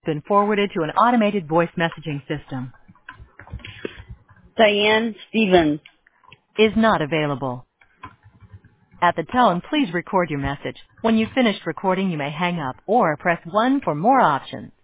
Been forwarded to an automated voice messaging system. Diane Stevens. Is not available. At the tone, please record your message. When you've finished recording, you may hang up or press 1 for more options.